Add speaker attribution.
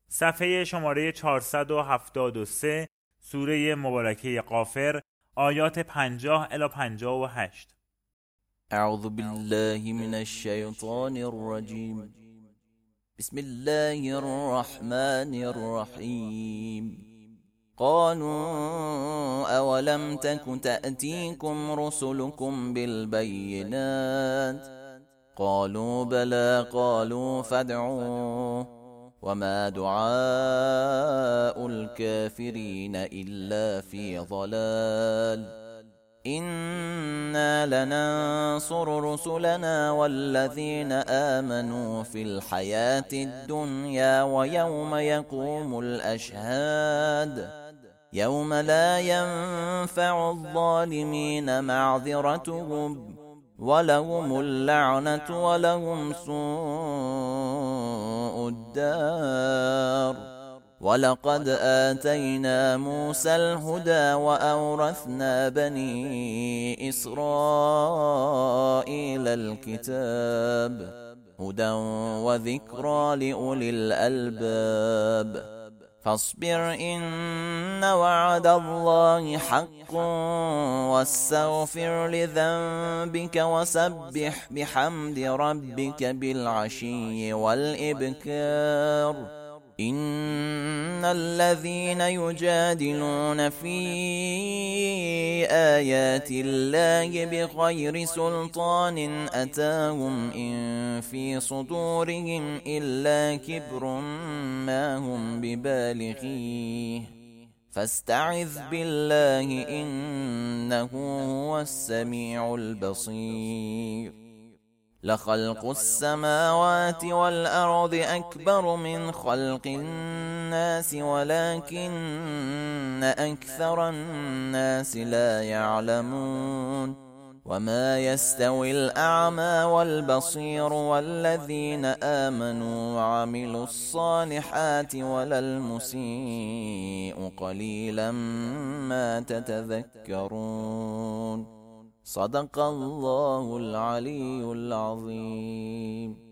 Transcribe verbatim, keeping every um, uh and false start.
Speaker 1: صفحه شماره چهارصد و هفتاد و سه، سوره مبارکه غافر، آیات پنجاه الی پنجاه و هشت.
Speaker 2: اعوذ بالله من الشیطان الرجیم. بسم الله الرحمن الرحیم. قالوا اولم تك تأتيكم رسلكم بالبينات قالوا بلى قالوا فادعوا وما دعاء الكافرين إلا في ضلال إنا لننصر رسلنا والذين آمنوا في الحياة الدنيا ويوم يقوم الأشهاد يوم لا ينفع الظالمين معذرتهم ولهم اللعنة ولهم سوء الدار. ولقد آتينا موسى الهدى وأورثنا بني إسرائيل الكتاب هدى وذكرى لأولي الألباب. فاصبر إن وعد الله حق واستغفر لذنبك وسبح بحمد ربك بالعشي والإبكار. إن الذين يجادلون في آيات الله بغير سلطان أتاهم إن في صدورهم إلا كبر ما هم ببالغيه فاستعذ بالله إنه هو السميع البصير. لخلق السماوات والأرض أكبر من خلق الناس ولكن أكثر الناس لا يعلمون. وما يستوي الأعمى والبصير والذين آمنوا وعملوا الصالحات ولا المسيء قليلا ما تتذكرون. صدق الله العلي العظيم.